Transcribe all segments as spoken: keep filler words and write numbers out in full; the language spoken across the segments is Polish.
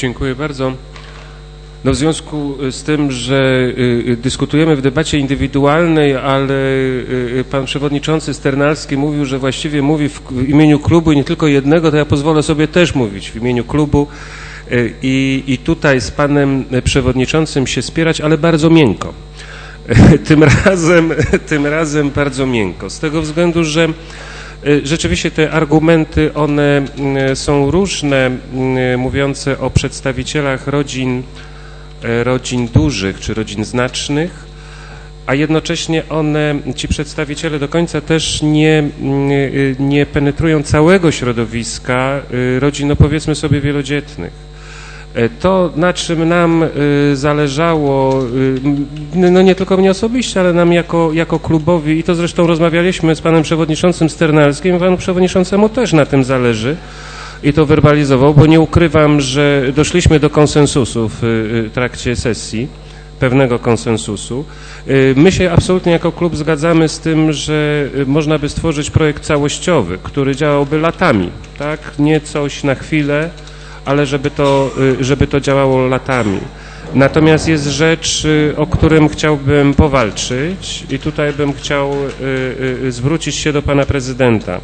Dziękuję bardzo. No w związku z tym, że dyskutujemy w debacie indywidualnej, ale pan przewodniczący Sternalski mówił, że właściwie mówi w imieniu klubu i nie tylko jednego, to ja pozwolę sobie też mówić w imieniu klubu i, i tutaj z panem przewodniczącym się spierać, ale bardzo miękko. Tym razem, tym razem bardzo miękko, z tego względu, że rzeczywiście te argumenty, one są różne, mówiące o przedstawicielach rodzin, rodzin dużych czy rodzin znacznych, a jednocześnie one, ci przedstawiciele do końca też nie, nie penetrują całego środowiska rodzin, no powiedzmy sobie, wielodzietnych. To, na czym nam zależało, no nie tylko mnie osobiście, ale nam jako, jako klubowi, i to zresztą rozmawialiśmy z panem przewodniczącym Sternalskim, panu przewodniczącemu też na tym zależy i to werbalizował, bo nie ukrywam, że doszliśmy do konsensusu w trakcie sesji, pewnego konsensusu. My się absolutnie jako klub zgadzamy z tym, że można by stworzyć projekt całościowy, który działałby latami, tak? Nie coś na chwilę, ale żeby to, żeby to działało latami. Natomiast jest rzecz, o którym chciałbym powalczyć i tutaj bym chciał zwrócić się do pana prezydenta.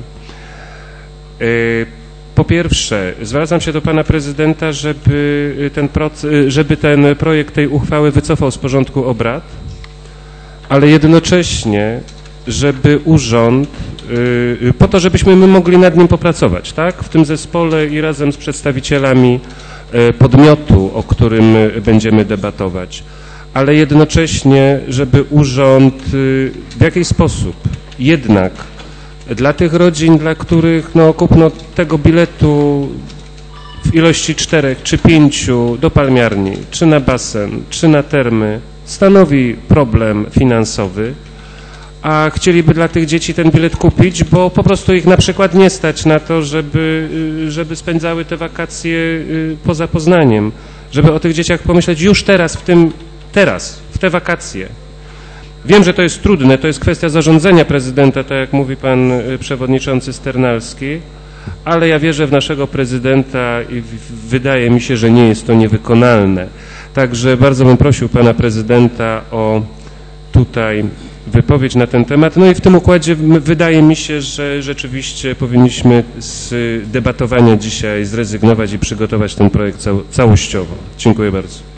Po pierwsze, zwracam się do pana prezydenta, żeby ten, proces, żeby ten projekt tej uchwały wycofał z porządku obrad, ale jednocześnie, żeby urząd, po to, żebyśmy my mogli nad nim popracować, tak? W tym zespole i razem z przedstawicielami podmiotu, o którym będziemy debatować, ale jednocześnie, żeby urząd w jakiś sposób jednak dla tych rodzin, dla których no, kupno tego biletu w ilości czterech czy pięciu do palmiarni, czy na basen, czy na termy stanowi problem finansowy, a chcieliby dla tych dzieci ten bilet kupić, bo po prostu ich na przykład nie stać na to, żeby, żeby spędzały te wakacje poza Poznaniem, żeby o tych dzieciach pomyśleć już teraz, w tym teraz, w te wakacje. Wiem, że to jest trudne, to jest kwestia zarządzenia prezydenta, tak jak mówi pan przewodniczący Sternalski, ale ja wierzę w naszego prezydenta i wydaje mi się, że nie jest to niewykonalne. Także bardzo bym prosił pana prezydenta o tutaj wypowiedź na ten temat. No i w tym układzie wydaje mi się, że rzeczywiście powinniśmy z debatowania dzisiaj zrezygnować i przygotować ten projekt całościowo. Dziękuję bardzo.